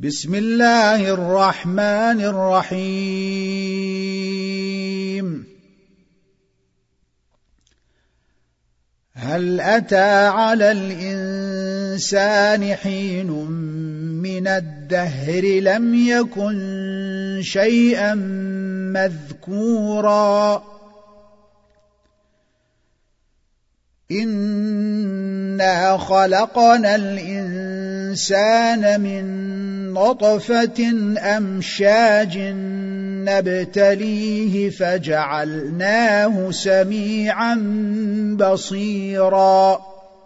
بسم الله الرحمن الرحيم. هل أتى على الإنسان حين من الدهر لم يكن شيئا مذكورا إنا خلقنا الإنسان من نطفة أمشاج نبتليه فجعلناه سميعا بصيرا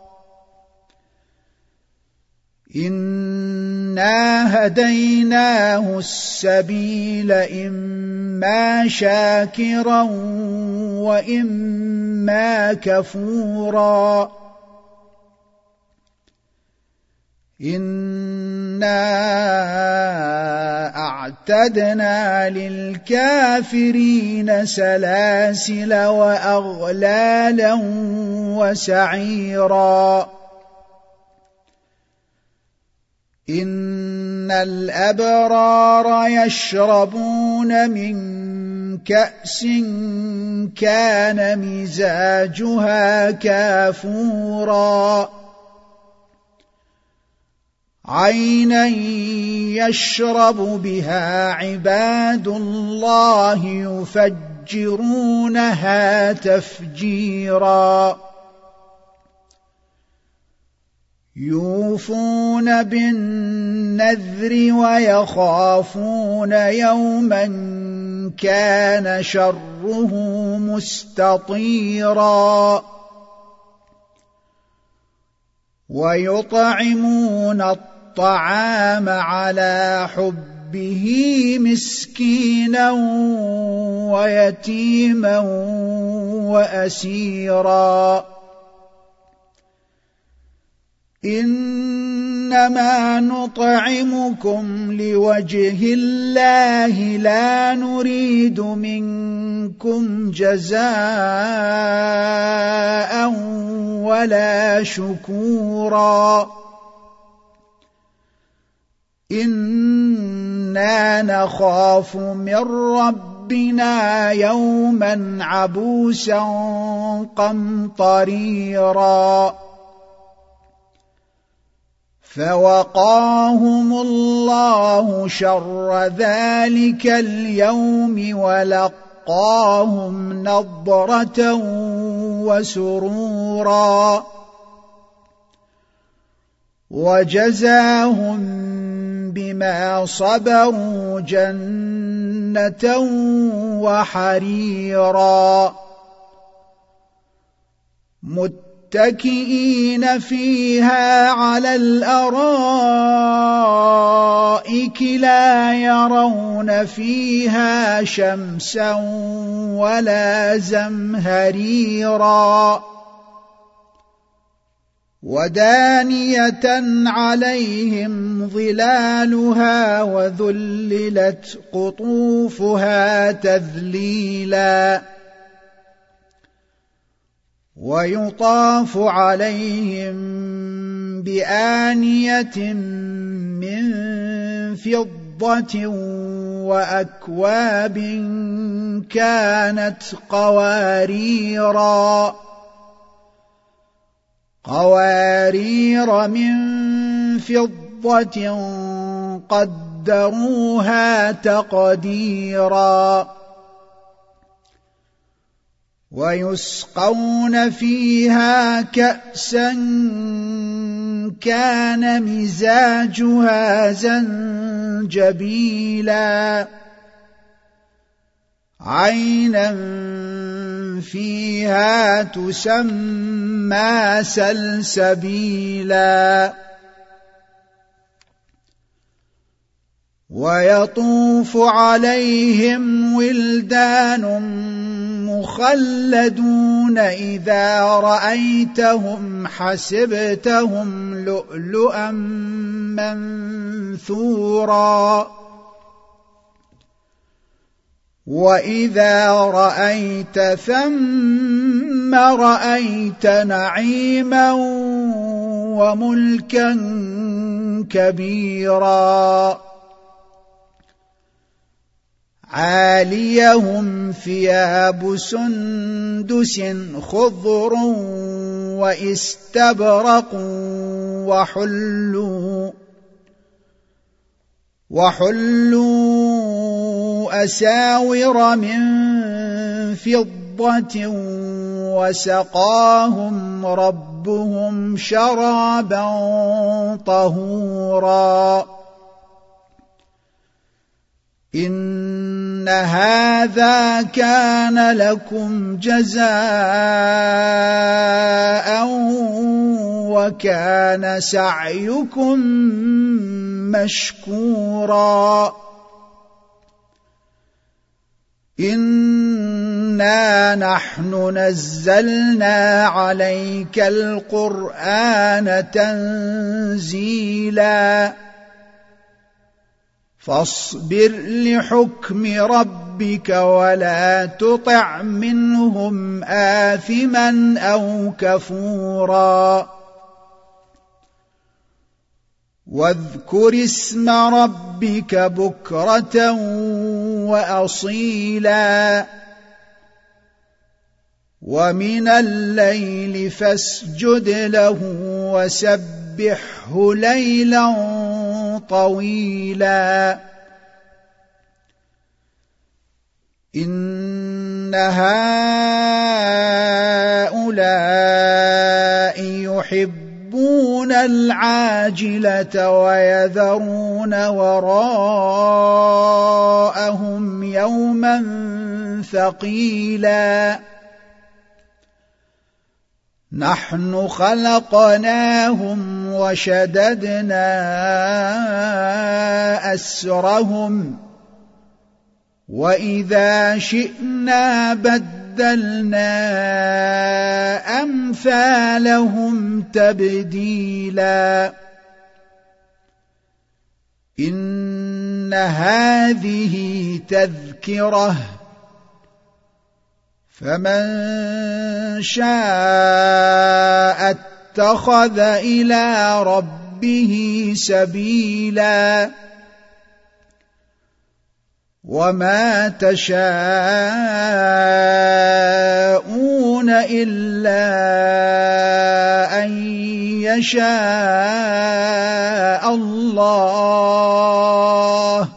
إنا هديناه السبيل إما شاكرا وإما كفورا إنا أعتدنا للكافرين سلاسل وأغلالا وسعيرا إن الأبرار يشربون من كأس كان مزاجها كافورا عينا يشرب بها عباد الله يفجرونها تفجيرا يوفون بالنذر ويخافون يوما كان شره مستطيرا ويطعمون الطعام على حبه مسكينا ويتيما وأسيرا إنما نطعمكم لوجه الله لا نريد منكم جزاء ولا شكورا إنا نخاف من ربنا يوما عبوسا قمطريرا فوقاهم الله شر ذلك اليوم ولقاهم نضرة وسرورا وجزاهم بما صبروا جنة وحريرا متكئين فيها على الأرائك لا يرون فيها شمسا ولا زمهريرا ودانية عليهم ظلالها وذللت قطوفها تذليلا ويطاف عليهم بآنية من فضة وأكواب كانت قوارير من فضة قدروها تقديرا ويسقون فيها كأسا كان مزاجها زنجبيلا عينا فيها تسمى سلسبيلا ويطوف عليهم ولدان مخلدون إذا رأيتهم حسبتهم لؤلؤا منثورا وإذا رأيت ثم رأيت نعيما وملكا كبيرا عاليهم ثياب سندس خضر واستبرق وحلوا أساور من فضة وسقاهم ربهم شرابا طهورا إن هذا كان لكم جزاء وكان سعيكم مشكورا إنا نحن نزلنا عليك القرآن تنزيلا فاصبر لحكم ربك ولا تطع منهم آثما أو كفورا واذكر اسم ربك بكرة وأصيلا ومن الليل فاسجد له وسبحه ليلا طويلا إن هؤلاء يحبون العاجلة ويذرون وراءهم يوما ثقيلا نحن خلقناهم وشددنا أسرهم وإذا شئنا بدلنا أمثالهم تبديلا إن هذه تذكرة فمن شاء اتخذ إلى ربه سبيلا وما تشاءون إلا أن يشاء الله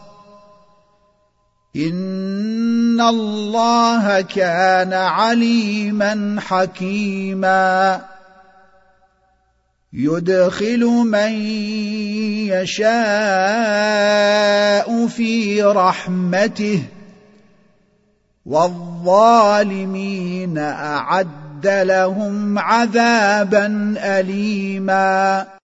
إن الله كان عليما حكيما يدخل من يشاء في رحمته والظالمين أعد لهم عذابا أليما